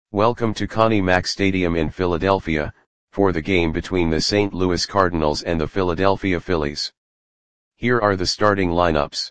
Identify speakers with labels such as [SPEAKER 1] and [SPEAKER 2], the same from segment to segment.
[SPEAKER 1] Welcome to Connie Mack Stadium in Philadelphia, for the game between the St. Louis Cardinals and the Philadelphia Phillies. Here are the starting lineups.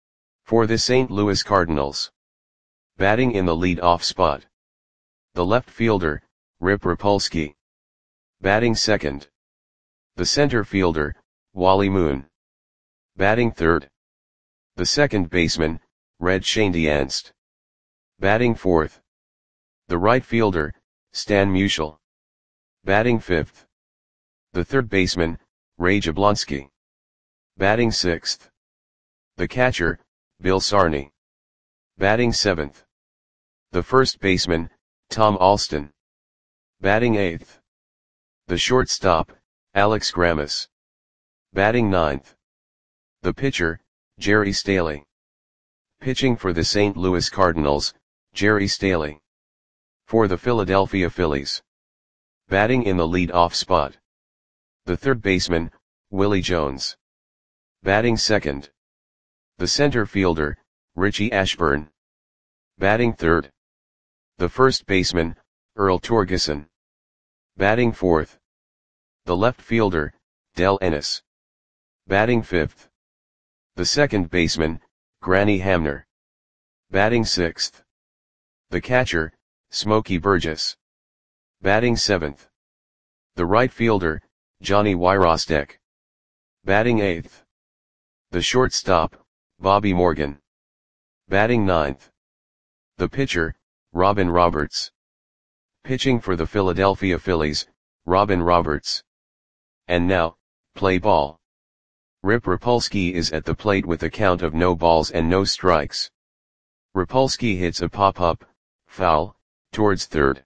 [SPEAKER 1] For the St. Louis Cardinals. Batting in the lead-off spot. The left fielder, Rip Rapolsky. Batting second. The center fielder, Wally Moon. Batting third. The second baseman, Red Schoendienst. Batting fourth. The right fielder, Stan Musial. Batting fifth. The third baseman, Ray Jablonski. Batting sixth. The catcher, Bill Sarney. Batting seventh. The first baseman, Tom Alston. Batting eighth. The shortstop, Alex Grammas. Batting ninth. The pitcher, Jerry Staley. Pitching for the St. Louis Cardinals, Jerry Staley. For the Philadelphia Phillies. Batting in the lead-off spot. The third baseman, Willie Jones. Batting second. The center fielder, Richie Ashburn. Batting third. The first baseman, Earl Torgeson. Batting fourth. The left fielder, Del Ennis. Batting fifth. The second baseman, Granny Hamner. Batting sixth. The catcher, Smokey Burgess. Batting seventh. The right fielder, Johnny Wyrostek. Batting eighth. The shortstop, Bobby Morgan. Batting ninth. The pitcher, Robin Roberts. Pitching for the Philadelphia Phillies, Robin Roberts. And now, play ball. Rip Rapolsky is at the plate with a count of no balls and no strikes. Rapolsky hits a pop-up, foul, towards third.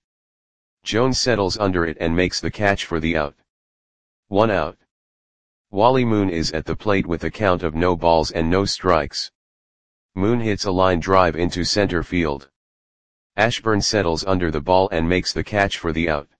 [SPEAKER 1] Jones settles under it and makes the catch for the out. 1 out. Wally Moon is at the plate with a count of no balls and no strikes. Moon hits a line drive into center field. Ashburn settles under the ball and makes the catch for the out.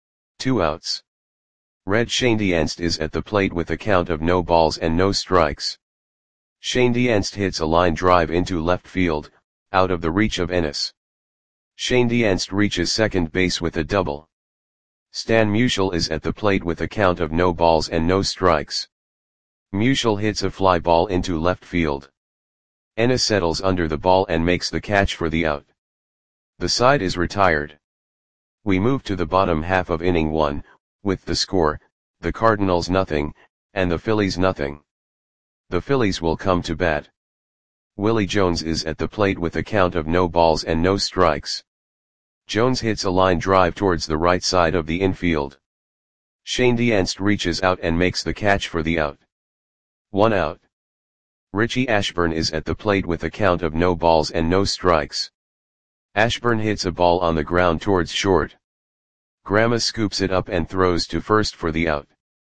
[SPEAKER 1] 2 outs. Red Schoendienst is at the plate with a count of no balls and no strikes. Schoendienst hits a line drive into left field, out of the reach of Ennis. Schoendienst reaches second base with a double. Stan Musial is at the plate with a count of no balls and no strikes. Musial hits a fly ball into left field. Ennis settles under the ball and makes the catch for the out. The side is retired. We move to the bottom half of inning 1, with the score, the Cardinals nothing, and the Phillies nothing. The Phillies will come to bat. Willie Jones is at the plate with a count of no balls and no strikes. Jones hits a line drive towards the right side of the infield. Schoendienst reaches out and makes the catch for the out. 1 out. Richie Ashburn is at the plate with a count of no balls and no strikes. Ashburn hits a ball on the ground towards short. Grammas scoops it up and throws to first for the out.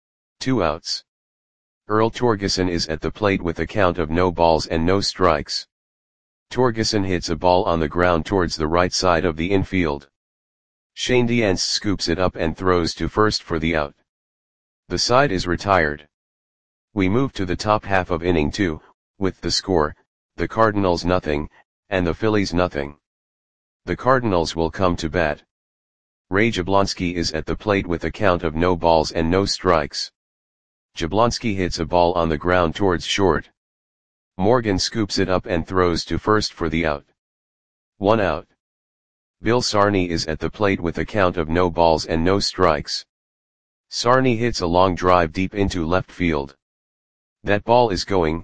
[SPEAKER 1] 2 outs. Earl Torgeson is at the plate with a count of no balls and no strikes. Torgeson hits a ball on the ground towards the right side of the infield. Schoendienst scoops it up and throws to first for the out. The side is retired. We move to the top half of inning 2, with the score, the Cardinals nothing, and the Phillies nothing. The Cardinals will come to bat. Ray Jablonski is at the plate with a count of no balls and no strikes. Jablonski hits a ball on the ground towards short. Morgan scoops it up and throws to first for the out. 1 out. Bill Sarney is at the plate with a count of no balls and no strikes. Sarney hits a long drive deep into left field. That ball is gone.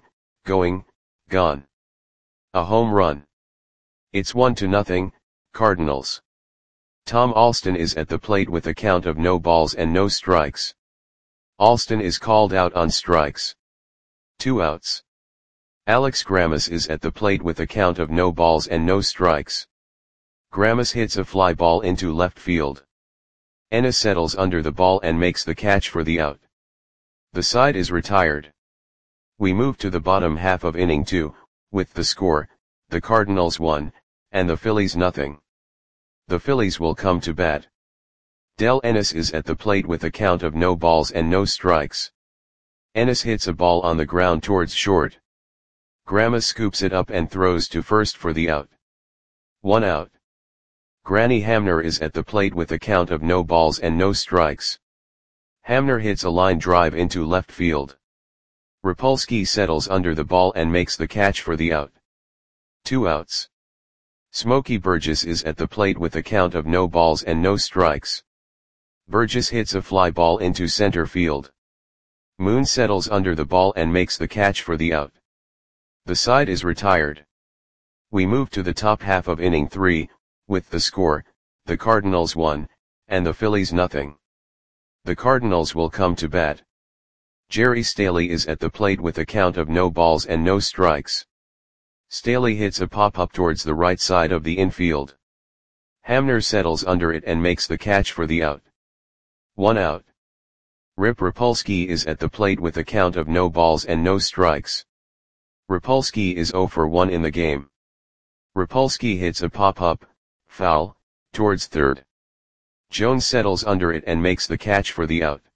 [SPEAKER 1] A home run. It's 1-0, Cardinals. Tom Alston is at the plate with a count of no balls and no strikes. Alston is called out on strikes. 2 outs. Alex Grammas is at the plate with a count of no balls and no strikes. Grammas hits a fly ball into left field. Ennis settles under the ball and makes the catch for the out. The side is retired. We move to the bottom half of inning 2, with the score, the Cardinals 1, and the Phillies nothing. The Phillies will come to bat. Del Ennis is at the plate with a count of no balls and no strikes. Ennis hits a ball on the ground towards short. Grammas scoops it up and throws to first for the out. 1 out. Granny Hamner is at the plate with a count of no balls and no strikes. Hamner hits a line drive into left field. Rapolsky settles under the ball and makes the catch for the out. 2 outs. Smokey Burgess is at the plate with a count of no balls and no strikes. Burgess hits a fly ball into center field. Moon settles under the ball and makes the catch for the out. The side is retired. We move to the top half of inning 3, with the score, the Cardinals 1, and the Phillies nothing. The Cardinals will come to bat. Jerry Staley is at the plate with a count of no balls and no strikes. Staley hits a pop-up towards the right side of the infield. Hamner settles under it and makes the catch for the out. 1 out. Rip Rapolsky is at the plate with a count of no balls and no strikes. Rapolsky is 0 for 1 in the game. Rapolsky hits a pop-up, foul, towards third. Jones settles under it and makes the catch for the out.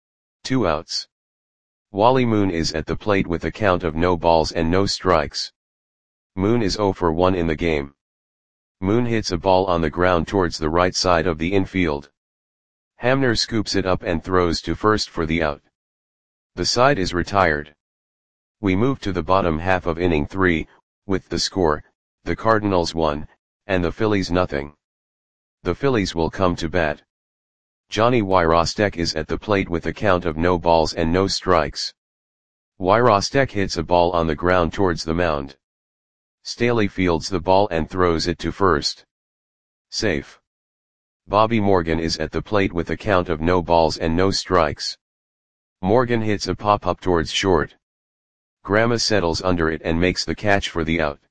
[SPEAKER 1] 2 outs. Wally Moon is at the plate with a count of no balls and no strikes. Moon is 0 for 1 in the game. Moon hits a ball on the ground towards the right side of the infield. Hamner scoops it up and throws to first for the out. The side is retired. We move to the bottom half of inning 3, with the score, the Cardinals 1, and the Phillies nothing. The Phillies will come to bat. Johnny Wyrostek is at the plate with a count of no balls and no strikes. Wyrostek hits a ball on the ground towards the mound. Staley fields the ball and throws it to first. Safe. Bobby Morgan is at the plate with a count of no balls and no strikes. Morgan hits a pop-up towards short. Grandma settles under it and makes the catch for the out.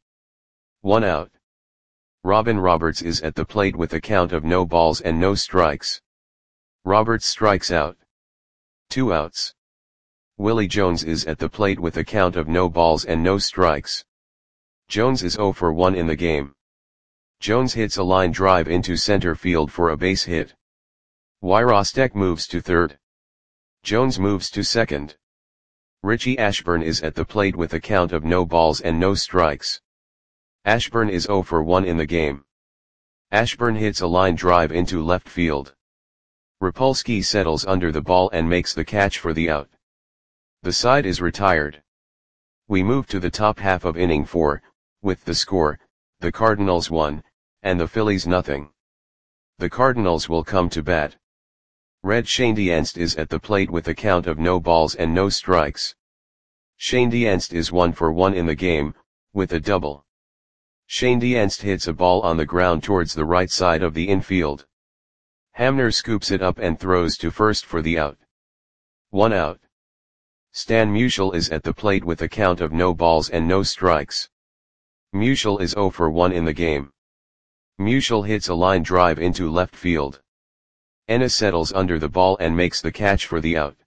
[SPEAKER 1] 1 out. Robin Roberts is at the plate with a count of no balls and no strikes. Roberts strikes out. 2 outs. Willie Jones is at the plate with a count of no balls and no strikes. Jones is 0 for 1 in the game. Jones hits a line drive into center field for a base hit. Wyrostek moves to third. Jones moves to second. Richie Ashburn is at the plate with a count of no balls and no strikes. Ashburn is 0 for 1 in the game. Ashburn hits a line drive into left field. Rapolsky settles under the ball and makes the catch for the out. The side is retired. We move to the top half of inning 4, with the score, the Cardinals 1, and the Phillies nothing. The Cardinals will come to bat. Red Schoendienst is at the plate with a count of no balls and no strikes. Schoendienst is 1 for 1 in the game, with a double. Schoendienst hits a ball on the ground towards the right side of the infield. Hamner scoops it up and throws to first for the out. 1 out. Stan Musial is at the plate with a count of no balls and no strikes. Musial is 0 for 1 in the game. Musial hits a line drive into left field. Ennis settles under the ball and makes the catch for the out.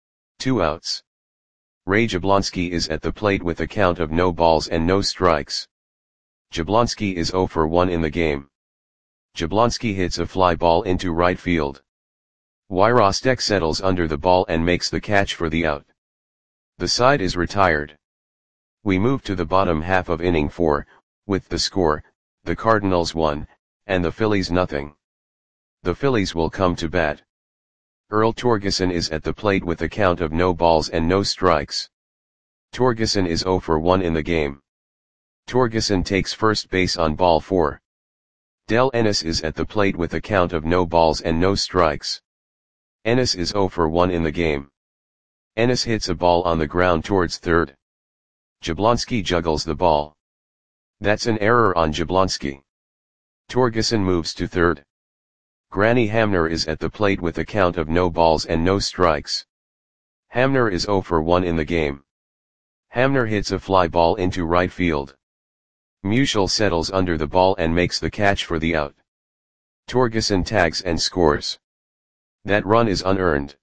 [SPEAKER 1] 2 outs. Ray Jablonski is at the plate with a count of no balls and no strikes. Jablonski is 0 for 1 in the game. Jablonski hits a fly ball into right field. Wyrostek settles under the ball and makes the catch for the out. The side is retired. We move to the bottom half of inning 4, with the score, the Cardinals 1, and the Phillies nothing. The Phillies will come to bat. Earl Torgeson is at the plate with a count of no balls and no strikes. Torgeson is 0 for 1 in the game. Torgeson takes first base on ball 4. Del Ennis is at the plate with a count of no balls and no strikes. Ennis is 0 for 1 in the game. Ennis hits a ball on the ground towards third. Jablonski juggles the ball. That's an error on Jablonski. Torgeson moves to third. Granny Hamner is at the plate with a count of no balls and no strikes. Hamner is 0 for 1 in the game. Hamner hits a fly ball into right field. Musial settles under the ball and makes the catch for the out. Torgeson tags and scores. That run is unearned.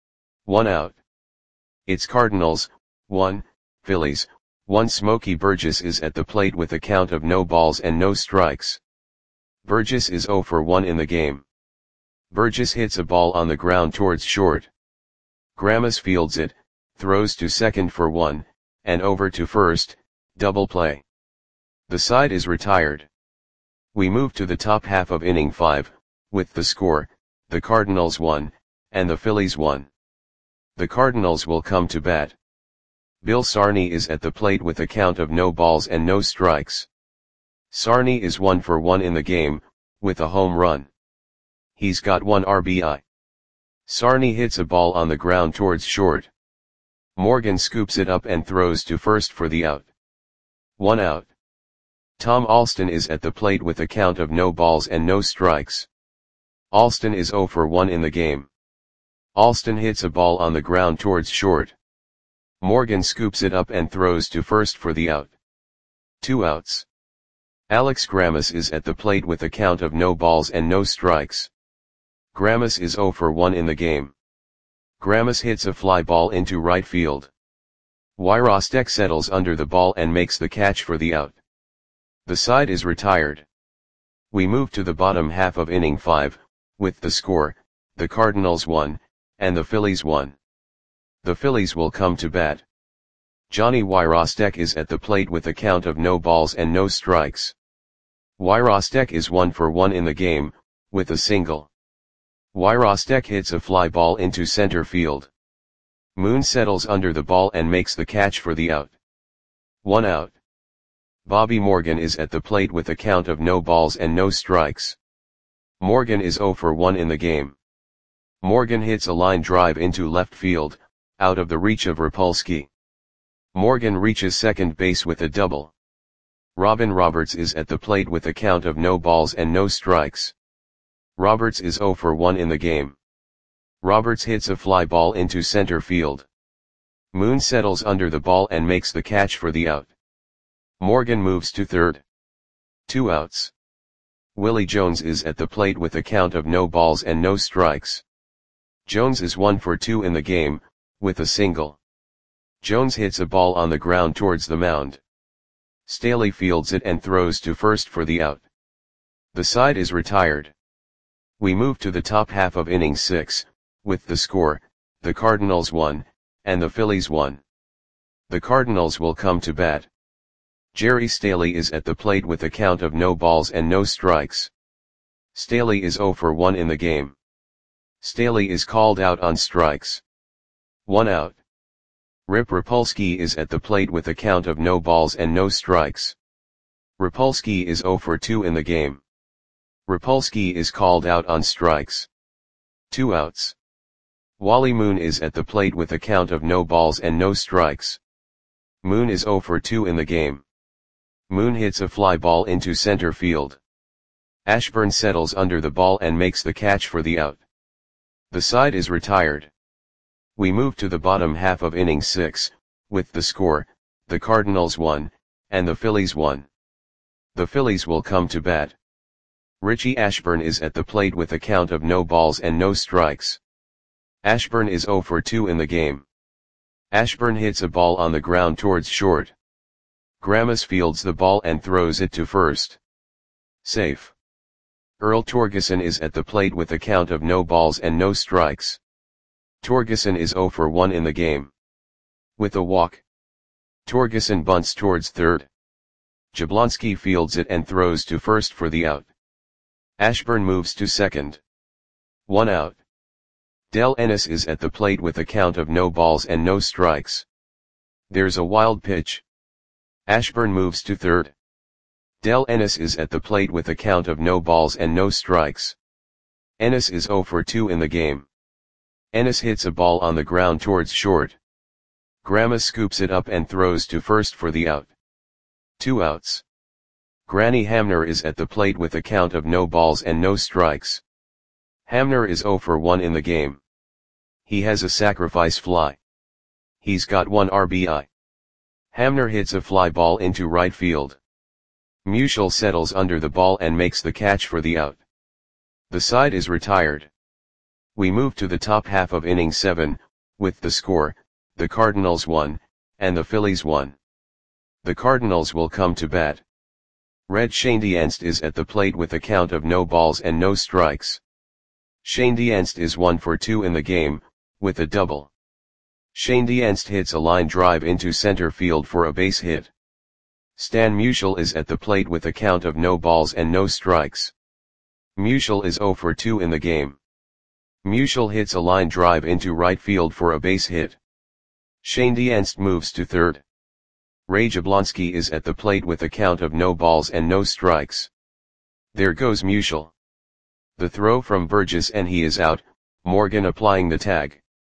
[SPEAKER 1] 1 out. It's Cardinals, 1, Phillies, 1. Smokey Burgess is at the plate with a count of no balls and no strikes. Burgess is 0 for 1 in the game. Burgess hits a ball on the ground towards short. Grammas fields it, throws to second for 1, and over to first, double play. The side is retired. We move to the top half of inning 5, with the score, the Cardinals 1, and the Phillies 1. The Cardinals will come to bat. Bill Sarney is at the plate with a count of no balls and no strikes. Sarney is 1 for 1 in the game, with a home run. He's got 1 RBI. Sarney hits a ball on the ground towards short. Morgan scoops it up and throws to first for the out. 1 out. Tom Alston is at the plate with a count of no balls and no strikes. Alston is 0 for 1 in the game. Alston hits a ball on the ground towards short. Morgan scoops it up and throws to first for the out. 2 outs. Alex Grammas is at the plate with a count of no balls and no strikes. Grammas is 0 for 1 in the game. Grammas hits a fly ball into right field. Wyrostek settles under the ball and makes the catch for the out. The side is retired. We move to the bottom half of inning 5, with the score, the Cardinals 1, and the Phillies 1. The Phillies will come to bat. Johnny Wyrostek is at the plate with a count of no balls and no strikes. Wyrostek is 1 for 1 in the game, with a single. Wyrostek hits a fly ball into center field. Moon settles under the ball and makes the catch for the out. 1 out. Bobby Morgan is at the plate with a count of no balls and no strikes. Morgan is 0 for 1 in the game. Morgan hits a line drive into left field, out of the reach of Rapolsky. Morgan reaches second base with a double. Robin Roberts is at the plate with a count of no balls and no strikes. Roberts is 0 for 1 in the game. Roberts hits a fly ball into center field. Moon settles under the ball and makes the catch for the out. Morgan moves to third. 2 outs. Willie Jones is at the plate with a count of no balls and no strikes. Jones is 1 for 2 in the game, with a single. Jones hits a ball on the ground towards the mound. Staley fields it and throws to first for the out. The side is retired. We move to the top half of inning 6, with the score, the Cardinals 1, and the Phillies 1. The Cardinals will come to bat. Jerry Staley is at the plate with a count of no balls and no strikes. Staley is 0 for 1 in the game. Staley is called out on strikes. 1 out. Rip Rapolsky is at the plate with a count of no balls and no strikes. Rapolsky is 0 for 2 in the game. Rapolsky is called out on strikes. 2 outs. Wally Moon is at the plate with a count of no balls and no strikes. Moon is 0 for 2 in the game. Moon hits a fly ball into center field. Ashburn settles under the ball and makes the catch for the out. The side is retired. We move to the bottom half of inning 6, with the score, the Cardinals 1, and the Phillies 1. The Phillies will come to bat. Richie Ashburn is at the plate with a count of no balls and no strikes. Ashburn is 0 for 2 in the game. Ashburn hits a ball on the ground towards short. Grammas fields the ball and throws it to first. Safe. Earl Torgeson is at the plate with a count of no balls and no strikes. Torgeson is 0 for 1 in the game. With a walk. Torgeson bunts towards third. Jablonski fields it and throws to first for the out. Ashburn moves to second. 1 out. Del Ennis is at the plate with a count of no balls and no strikes. There's a wild pitch. Ashburn moves to third. Del Ennis is at the plate with a count of no balls and no strikes. Ennis is 0 for 2 in the game. Ennis hits a ball on the ground towards short. Grammas scoops it up and throws to first for the out. 2 outs. Granny Hamner is at the plate with a count of no balls and no strikes. Hamner is 0 for 1 in the game. He has a sacrifice fly. He's got 1 RBI. Hamner hits a fly ball into right field. Musial settles under the ball and makes the catch for the out. The side is retired. We move to the top half of inning 7, with the score, the Cardinals 1, and the Phillies 1. The Cardinals will come to bat. Red Schoendienst is at the plate with a count of no balls and no strikes. Schoendienst is 1 for 2 in the game, with a double. Schoendienst hits a line drive into center field for a base hit. Stan Musial is at the plate with a count of no balls and no strikes. Musial is 0 for 2 in the game. Musial hits a line drive into right field for a base hit. Shane Dienst moves to third. Ray Jablonski is at the plate with a count of no balls and no strikes. There goes Musial. The throw from Burgess and he is out, Morgan applying the tag.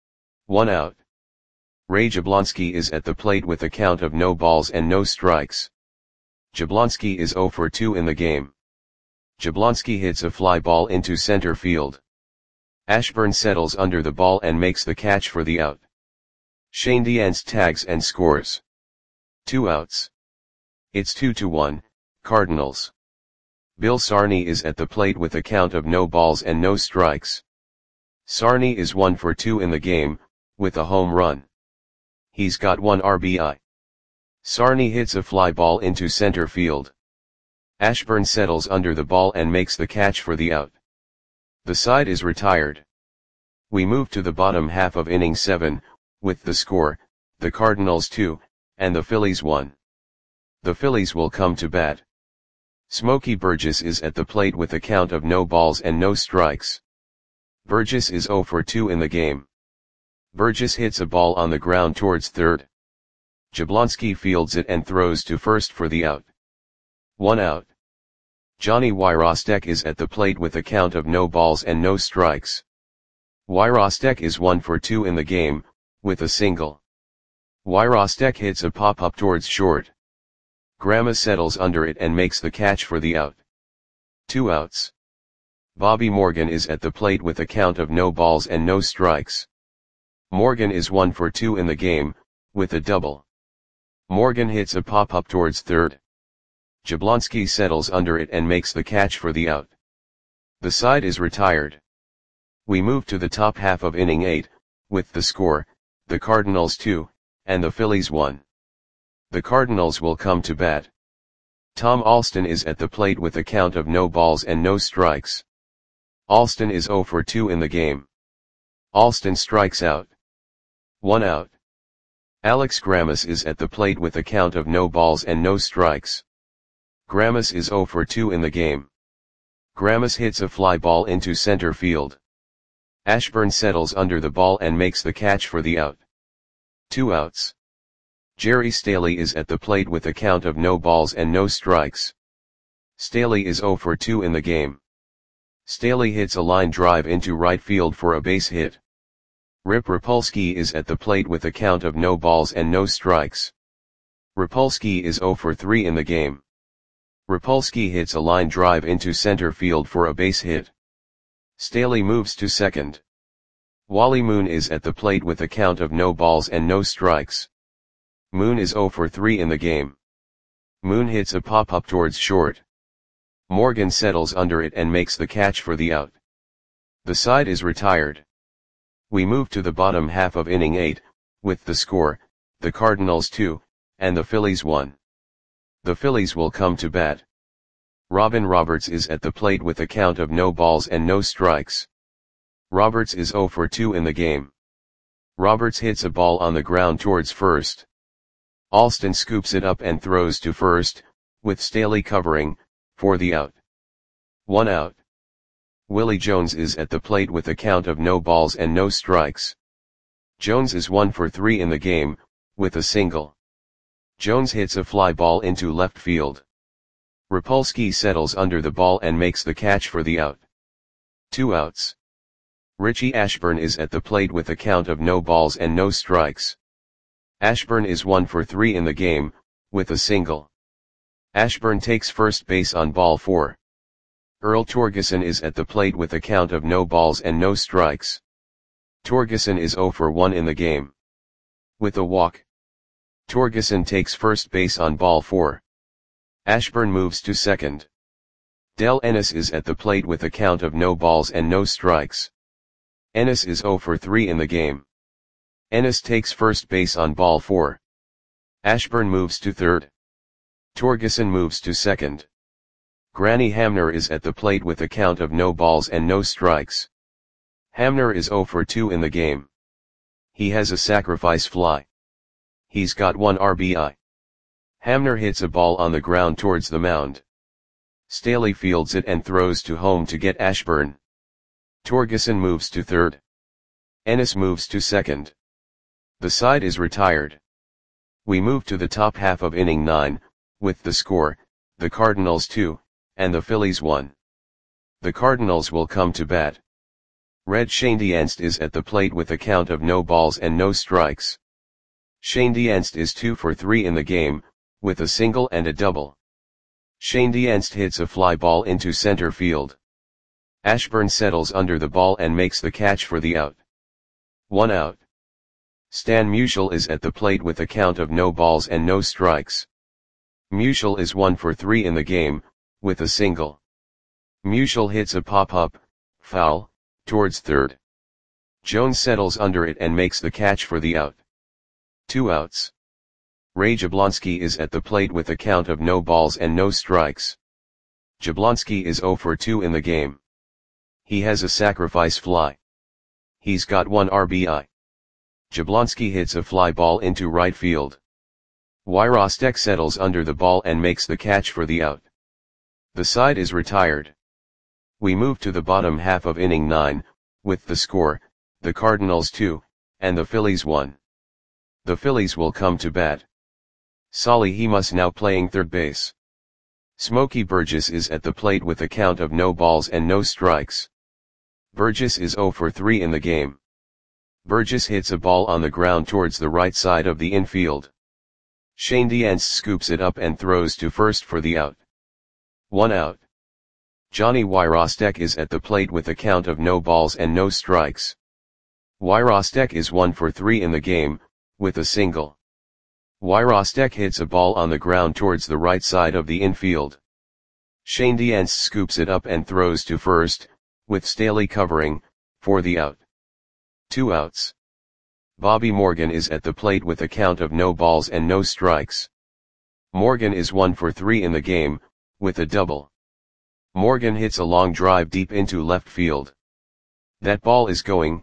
[SPEAKER 1] 1 out. Ray Jablonski is at the plate with a count of no balls and no strikes. Jablonski is 0 for 2 in the game. Jablonski hits a fly ball into center field. Ashburn settles under the ball and makes the catch for the out. Shane Dienst tags and scores. 2 outs. It's 2-1, Cardinals. Bill Sarney is at the plate with a count of no balls and no strikes. Sarney is 1 for 2 in the game, with a home run. He's got 1 RBI. Sarney hits a fly ball into center field. Ashburn settles under the ball and makes the catch for the out. The side is retired. We move to the bottom half of inning 7, with the score, the Cardinals 2, and the Phillies 1. The Phillies will come to bat. Smokey Burgess is at the plate with a count of no balls and no strikes. Burgess is 0 for 2 in the game. Burgess hits a ball on the ground towards third. Jablonski fields it and throws to first for the out. 1 out. Johnny Wyrostek is at the plate with a count of no balls and no strikes. Wyrostek is 1 for 2 in the game, with a single. Wyrostek hits a pop-up towards short. Grama settles under it and makes the catch for the out. 2 outs. Bobby Morgan is at the plate with a count of no balls and no strikes. Morgan is 1 for 2 in the game, with a double. Morgan hits a pop-up towards third. Jablonski settles under it and makes the catch for the out. The side is retired. We move to the top half of inning 8, with the score, the Cardinals 2, and the Phillies 1. The Cardinals will come to bat. Tom Alston is at the plate with a count of no balls and no strikes. Alston is 0 for 2 in the game. Alston strikes out. 1 out. Alex Grammas is at the plate with a count of no balls and no strikes. Grammas is 0 for 2 in the game. Grammas hits a fly ball into center field. Ashburn settles under the ball and makes the catch for the out. 2 outs. Jerry Staley is at the plate with a count of no balls and no strikes. Staley is 0 for 2 in the game. Staley hits a line drive into right field for a base hit. Rip Rapolsky is at the plate with a count of no balls and no strikes. Rapolsky is 0 for 3 in the game. Rapolsky hits a line drive into center field for a base hit. Staley moves to second. Wally Moon is at the plate with a count of no balls and no strikes. Moon is 0 for 3 in the game. Moon hits a pop-up towards short. Morgan settles under it and makes the catch for the out. The side is retired. We move to the bottom half of inning 8, with the score, the Cardinals 2, and the Phillies 1. The Phillies will come to bat. Robin Roberts is at the plate with a count of no balls and no strikes. Roberts is 0 for 2 in the game. Roberts hits a ball on the ground towards first. Alston scoops it up and throws to first, with Staley covering, for the out. 1 out. Willie Jones is at the plate with a count of no balls and no strikes. Jones is 1 for 3 in the game, with a single. Jones hits a fly ball into left field. Rapolsky settles under the ball and makes the catch for the out. 2 outs. Richie Ashburn is at the plate with a count of no balls and no strikes. Ashburn is 1 for 3 in the game, with a single. Ashburn takes first base on ball 4. Earl Torgeson is at the plate with a count of no balls and no strikes. Torgeson is 0 for 1 in the game. With a walk. Torgeson takes first base on ball 4. Ashburn moves to second. Del Ennis is at the plate with a count of no balls and no strikes. Ennis is 0 for 3 in the game. Ennis takes first base on ball 4. Ashburn moves to third. Torgeson moves to second. Granny Hamner is at the plate with a count of no balls and no strikes. Hamner is 0 for 2 in the game. He has a sacrifice fly. He's got 1 RBI. Hamner hits a ball on the ground towards the mound. Staley fields it and throws to home to get Ashburn. Torgerson moves to third. Ennis moves to second. The side is retired. We move to the top half of inning 9, with the score, the Cardinals 2, and the Phillies 1. The Cardinals will come to bat. Red Schoendienst is at the plate with a count of no balls and no strikes. Schoendienst is 2 for 3 in the game, with a single and a double. Schoendienst hits a fly ball into center field. Ashburn settles under the ball and makes the catch for the out. 1 out. Stan Musial is at the plate with a count of no balls and no strikes. Musial is 1 for 3 in the game, with a single. Musial hits a pop-up, foul, towards third. Jones settles under it and makes the catch for the out. 2 outs. Ray Jablonski is at the plate with a count of no balls and no strikes. Jablonski is 0 for 2 in the game. He has a sacrifice fly. He's got 1 RBI. Jablonski hits a fly ball into right field. Wyrostek settles under the ball and makes the catch for the out. The side is retired. We move to the bottom half of inning 9, with the score, the Cardinals 2, and the Phillies 1. The Phillies will come to bat. Solly Hemus now playing third base. Smokey Burgess is at the plate with a count of no balls and no strikes. Burgess is 0 for 3 in the game. Burgess hits a ball on the ground towards the right side of the infield. Schoendienst scoops it up and throws to first for the out. 1 out. Johnny Wyrostek is at the plate with a count of no balls and no strikes. Wyrostek is 1 for 3 in the game, with a single. Wyrostek hits a ball on the ground towards the right side of the infield. Schoendienst scoops it up and throws to first, with Staley covering, for the out. 2 outs. Bobby Morgan is at the plate with a count of no balls and no strikes. Morgan is 1 for 3 in the game, with a double. Morgan hits a long drive deep into left field. That ball is gone.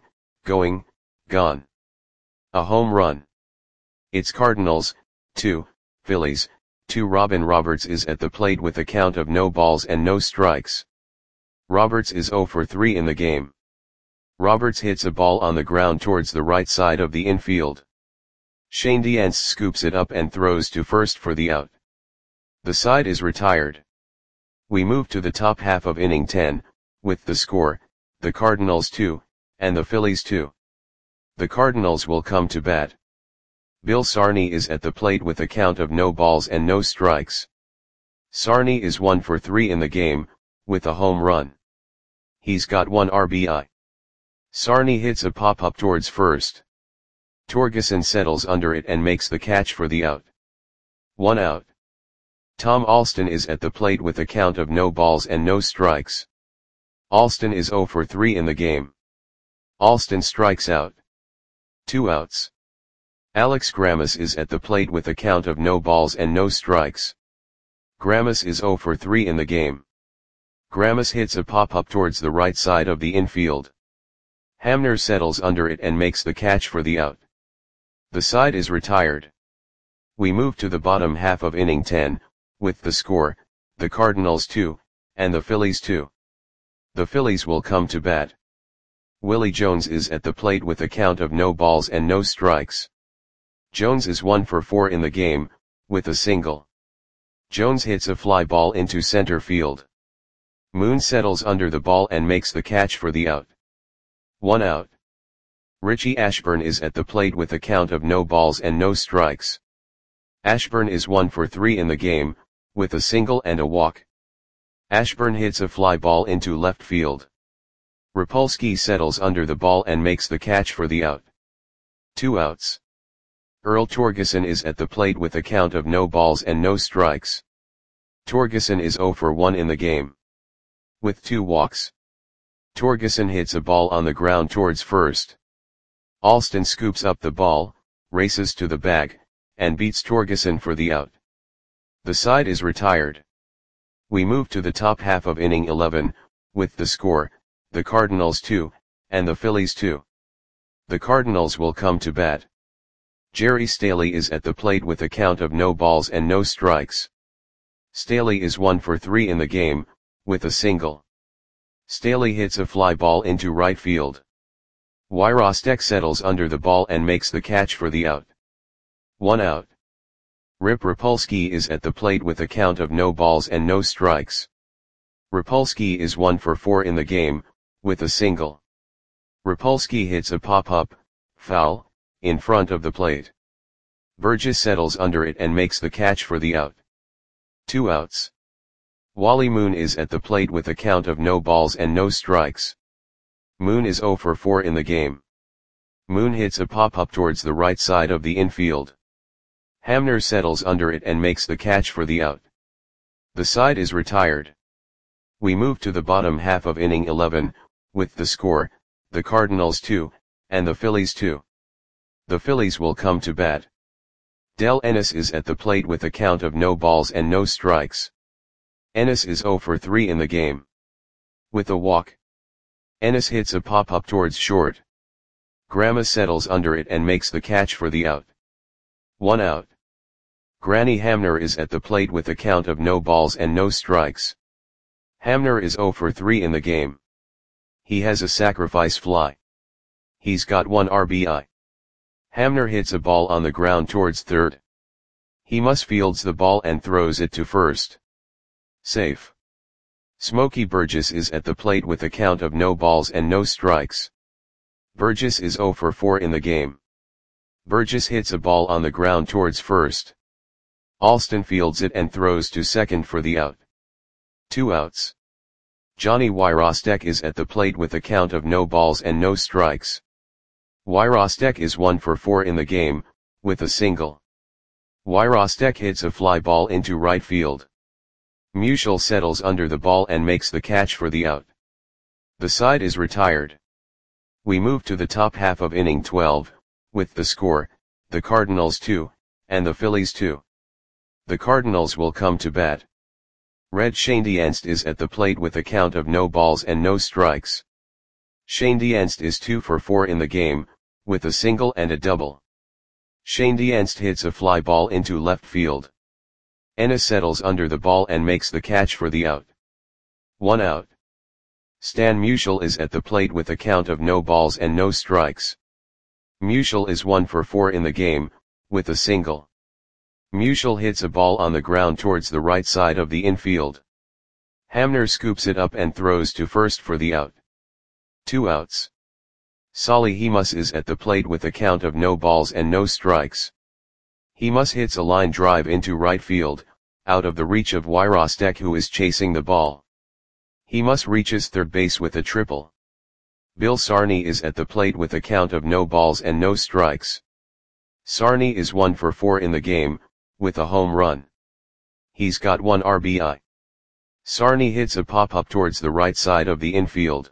[SPEAKER 1] A home run. It's Cardinals, 2, Phillies, 2. Robin Roberts is at the plate with a count of no balls and no strikes. Roberts is 0 for 3 in the game. Roberts hits a ball on the ground towards the right side of the infield. Schoendienst scoops it up and throws to first for the out. The side is retired. We move to the top half of inning 10, with the score, the Cardinals 2, and the Phillies 2. The Cardinals will come to bat. Bill Sarney is at the plate with a count of no balls and no strikes. Sarney is 1 for 3 in the game, with a home run. He's got 1 RBI. Sarney hits a pop-up towards first. Torgerson settles under it and makes the catch for the out. 1 out. Tom Alston is at the plate with a count of no balls and no strikes. Alston is 0 for 3 in the game. Alston strikes out. 2 outs. Alex Grammas is at the plate with a count of no balls and no strikes. Grammas is 0 for 3 in the game. Grammas hits a pop-up towards the right side of the infield. Hamner settles under it and makes the catch for the out. The side is retired. We move to the bottom half of inning 10, with the score, the Cardinals 2, and the Phillies 2. The Phillies will come to bat. Willie Jones is at the plate with a count of no balls and no strikes. Jones is 1 for 4 in the game, with a single. Jones hits a fly ball into center field. Moon settles under the ball and makes the catch for the out. 1 out. Richie Ashburn is at the plate with a count of no balls and no strikes. Ashburn is 1 for 3 in the game, with a single and a walk. Ashburn hits a fly ball into left field. Rapolsky settles under the ball and makes the catch for the out. 2 outs. Earl Torgerson is at the plate with a count of no balls and no strikes. Torgerson is 0 for 1 in the game. With 2 walks. Torgerson hits a ball on the ground towards first. Alston scoops up the ball, races to the bag, and beats Torgerson for the out. The side is retired. We move to the top half of inning 11, with the score, the Cardinals 2, and the Phillies 2. The Cardinals will come to bat. Jerry Staley is at the plate with a count of no balls and no strikes. Staley is 1 for 3 in the game, with a single. Staley hits a fly ball into right field. Wyrostek settles under the ball and makes the catch for the out. 1 out. Rip Rapolsky is at the plate with a count of no balls and no strikes. Rapolsky is 1 for 4 in the game, with a single. Rapolsky hits a pop-up, foul, in front of the plate. Burgess settles under it and makes the catch for the out. 2 outs. Wally Moon is at the plate with a count of no balls and no strikes. Moon is 0 for 4 in the game. Moon hits a pop-up towards the right side of the infield. Hamner settles under it and makes the catch for the out. The side is retired. We move to the bottom half of inning 11, with the score, the Cardinals 2, and the Phillies 2. The Phillies will come to bat. Del Ennis is at the plate with a count of no balls and no strikes. Ennis is 0 for 3 in the game. With a walk. Ennis hits a pop-up towards short. Grama settles under it and makes the catch for the out. 1 out. Granny Hamner is at the plate with a count of no balls and no strikes. Hamner is 0 for 3 in the game. He has a sacrifice fly. He's got 1 RBI. Hamner hits a ball on the ground towards third. He must fields the ball and throws it to first. Safe. Smokey Burgess is at the plate with a count of no balls and no strikes. Burgess is 0 for 4 in the game. Burgess hits a ball on the ground towards first. Alston fields it and throws to second for the out. 2 outs. Johnny Wyrostek is at the plate with a count of no balls and no strikes. Wyrostek is 1 for 4 in the game, with a single. Wyrostek hits a fly ball into right field. Musial settles under the ball and makes the catch for the out. The side is retired. We move to the top half of inning 12, with the score, the Cardinals 2, and the Phillies 2. The Cardinals will come to bat. Red Schoendienst is at the plate with a count of no balls and no strikes. Schoendienst is 2 for 4 in the game, with a single and a double. Schoendienst hits a fly ball into left field. Ennis settles under the ball and makes the catch for the out. 1 out. Stan Musial is at the plate with a count of no balls and no strikes. Musial is 1 for 4 in the game, with a single. Musial hits a ball on the ground towards the right side of the infield. Hamner scoops it up and throws to first for the out. 2 outs. Solly Hemus is at the plate with a count of no balls and no strikes. Hemus hits a line drive into right field, out of the reach of Wyrostek, who is chasing the ball. Hemus reaches third base with a triple. Bill Sarney is at the plate with a count of no balls and no strikes. Sarney is 1 for 4 in the game, with a home run. He's got 1 RBI. Sarney hits a pop-up towards the right side of the infield.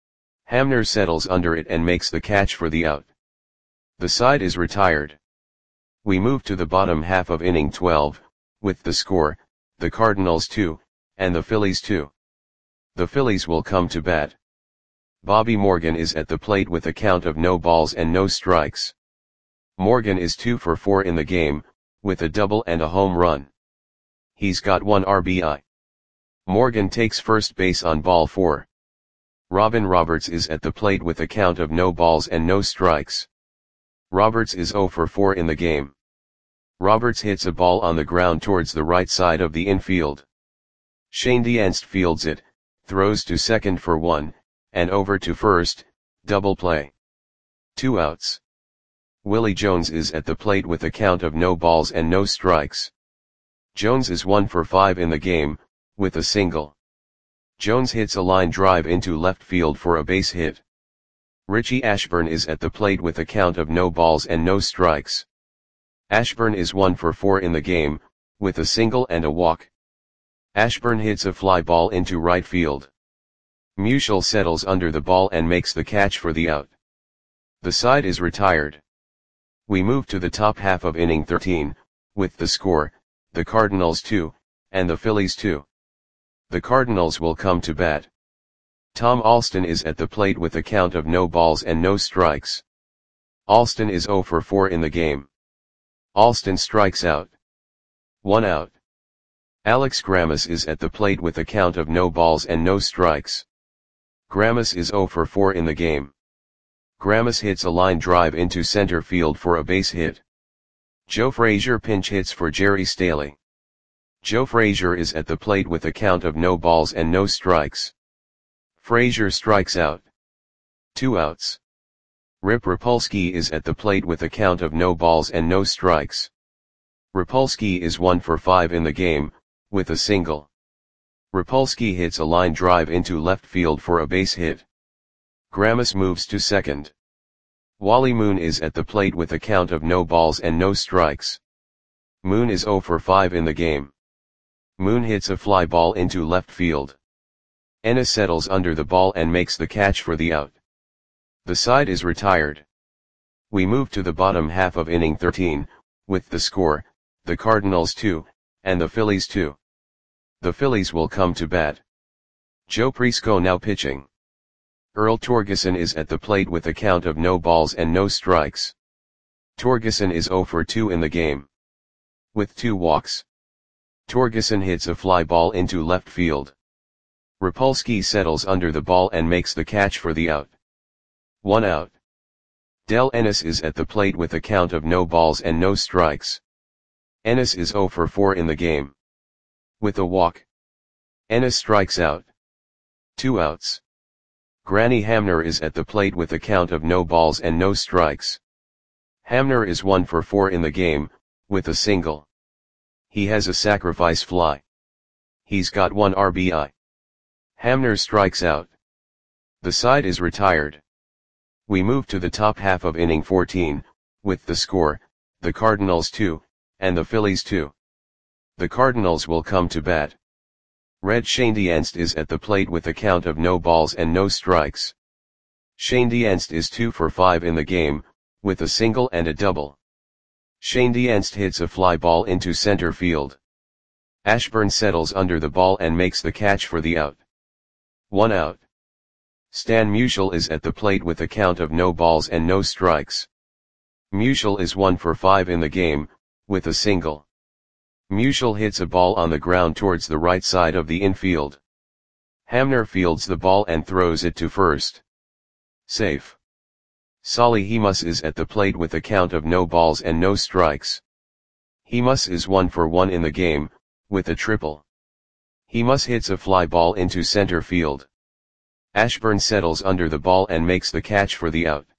[SPEAKER 1] Hamner settles under it and makes the catch for the out. The side is retired. We move to the bottom half of inning 12, with the score, the Cardinals 2, and the Phillies 2. The Phillies will come to bat. Bobby Morgan is at the plate with a count of no balls and no strikes. Morgan is 2 for 4 in the game, with a double and a home run. He's got 1 RBI. Morgan takes first base on ball 4. Robin Roberts is at the plate with a count of no balls and no strikes. Roberts is 0 for 4 in the game. Roberts hits a ball on the ground towards the right side of the infield. Schoendienst fields it, throws to second for 1, and over to first, double play. 2 outs. Willie Jones is at the plate with a count of no balls and no strikes. Jones is 1 for 5 in the game, with a single. Jones hits a line drive into left field for a base hit. Richie Ashburn is at the plate with a count of no balls and no strikes. Ashburn is 1 for 4 in the game, with a single and a walk. Ashburn hits a fly ball into right field. Musial settles under the ball and makes the catch for the out. The side is retired. We move to the top half of inning 13, with the score, the Cardinals 2, and the Phillies 2. The Cardinals will come to bat. Tom Alston is at the plate with a count of no balls and no strikes. Alston is 0 for 4 in the game. Alston strikes out. 1 out. Alex Grammas is at the plate with a count of no balls and no strikes. Grammas is 0 for 4 in the game. Grammas hits a line drive into center field for a base hit. Joe Frazier pinch hits for Jerry Staley. Joe Frazier is at the plate with a count of no balls and no strikes. Frazier strikes out. 2 outs. Rip Rapolsky is at the plate with a count of no balls and no strikes. Rapolsky is 1 for 5 in the game, with a single. Rapolsky hits a line drive into left field for a base hit. Grammas moves to second. Wally Moon is at the plate with a count of no balls and no strikes. Moon is 0 for 5 in the game. Moon hits a fly ball into left field. Ennis settles under the ball and makes the catch for the out. The side is retired. We move to the bottom half of inning 13, with the score, the Cardinals 2, and the Phillies 2. The Phillies will come to bat. Joe Prisco now pitching. Earl Torgeson is at the plate with a count of no balls and no strikes. Torgeson is 0 for 2 in the game. With 2 walks. Torgeson hits a fly ball into left field. Rapolsky settles under the ball and makes the catch for the out. 1 out. Del Ennis is at the plate with a count of no balls and no strikes. Ennis is 0 for 4 in the game. With a walk. Ennis strikes out. 2 outs. Granny Hamner is at the plate with a count of no balls and no strikes. Hamner is 1 for 4 in the game, with a single. He has a sacrifice fly. He's got 1 RBI. Hamner strikes out. The side is retired. We move to the top half of inning 14, with the score, the Cardinals 2, and the Phillies 2. The Cardinals will come to bat. Red Schoendienst is at the plate with a count of no balls and no strikes. Schoendienst is 2 for 5 in the game, with a single and a double. Schoendienst hits a fly ball into center field. Ashburn settles under the ball and makes the catch for the out. 1 out. Stan Musial is at the plate with a count of no balls and no strikes. Musial is 1 for 5 in the game, with a single. Musial hits a ball on the ground towards the right side of the infield. Hamner fields the ball and throws it to first. Safe. Solly Hemus is at the plate with a count of no balls and no strikes. Hemus is 1 for 1 in the game, with a triple. Hemus hits a fly ball into center field. Ashburn settles under the ball and makes the catch for the out.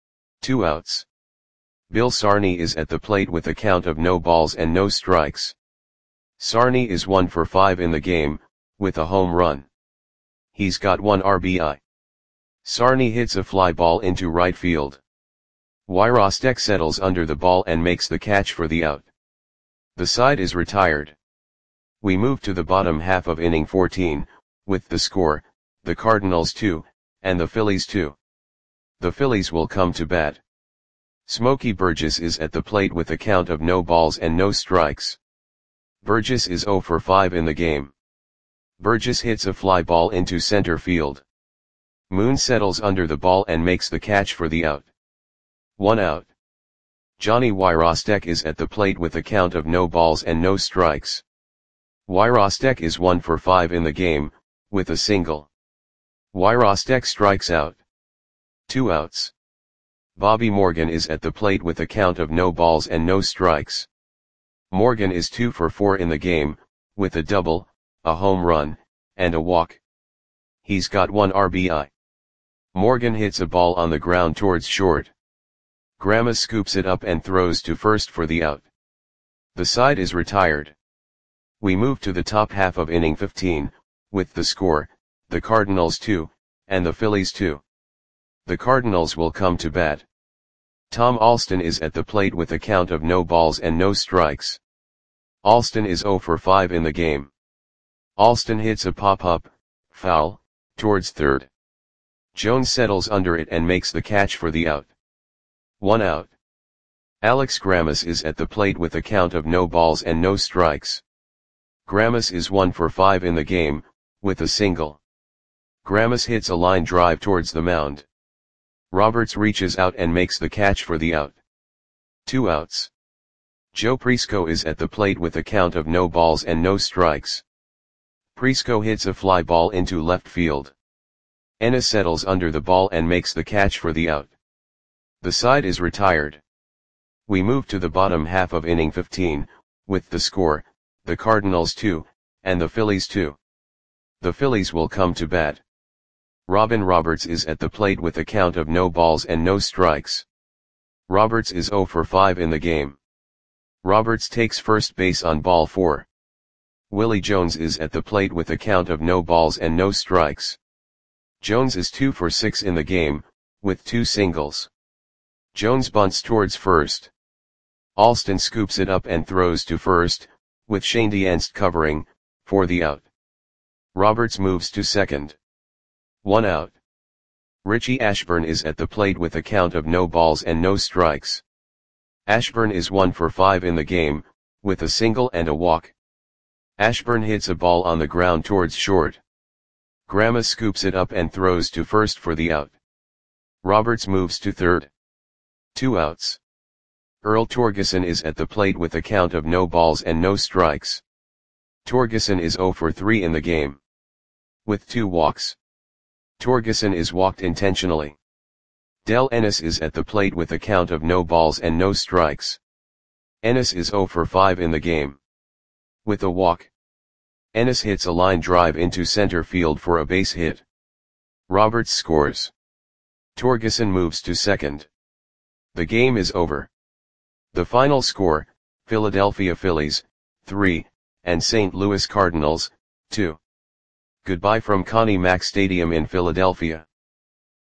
[SPEAKER 1] 2 outs. Bill Sarney is at the plate with a count of no balls and no strikes. Sarney is 1 for 5 in the game, with a home run. He's got 1 RBI. Sarney hits a fly ball into right field. Wyrostek settles under the ball and makes the catch for the out. The side is retired. We move to the bottom half of inning 14, with the score, the Cardinals 2, and the Phillies 2. The Phillies will come to bat. Smokey Burgess is at the plate with a count of no balls and no strikes. Burgess is 0 for 5 in the game. Burgess hits a fly ball into center field. Moon settles under the ball and makes the catch for the out. 1 out. Johnny Wyrostek is at the plate with a count of no balls and no strikes. Wyrostek is 1 for 5 in the game, with a single. Wyrostek strikes out. 2 outs. Bobby Morgan is at the plate with a count of no balls and no strikes. Morgan is 2 for 4 in the game, with a double, a home run, and a walk. He's got 1 RBI. Morgan hits a ball on the ground towards short. Grammas scoops it up and throws to first for the out. The side is retired. We move to the top half of inning 15, with the score, the Cardinals 2, and the Phillies 2. The Cardinals will come to bat. Tom Alston is at the plate with a count of no balls and no strikes. Alston is 0 for 5 in the game. Alston hits a pop-up, foul, towards third. Jones settles under it and makes the catch for the out. 1 out. Alex Grammas is at the plate with a count of no balls and no strikes. Grammas is 1 for 5 in the game, with a single. Grammas hits a line drive towards the mound. Roberts reaches out and makes the catch for the out. 2 outs. Joe Prisco is at the plate with a count of no balls and no strikes. Prisco hits a fly ball into left field. Ennis settles under the ball and makes the catch for the out. The side is retired. We move to the bottom half of inning 15, with the score, the Cardinals 2, and the Phillies 2. The Phillies will come to bat. Robin Roberts is at the plate with a count of no balls and no strikes. Roberts is 0 for 5 in the game. Roberts takes first base on ball 4. Willie Jones is at the plate with a count of no balls and no strikes. Jones is 2 for 6 in the game, with 2 singles. Jones bunts towards first. Alston scoops it up and throws to first, with Shane Dienst covering, for the out. Roberts moves to second. 1 out. Richie Ashburn is at the plate with a count of no balls and no strikes. Ashburn is 1 for 5 in the game, with a single and a walk. Ashburn hits a ball on the ground towards short. Grandma scoops it up and throws to first for the out. Roberts moves to third. 2 outs. Earl Torgeson is at the plate with a count of no balls and no strikes. Torgeson is 0 for 3 in the game. With 2 walks. Torgeson is walked intentionally. Del Ennis is at the plate with a count of no balls and no strikes. Ennis is 0 for 5 in the game. With a walk. Ennis hits a line drive into center field for a base hit. Roberts scores. Torgeson moves to second. The game is over. The final score, Philadelphia Phillies, 3, and St. Louis Cardinals, 2. Goodbye from Connie Mack Stadium in Philadelphia.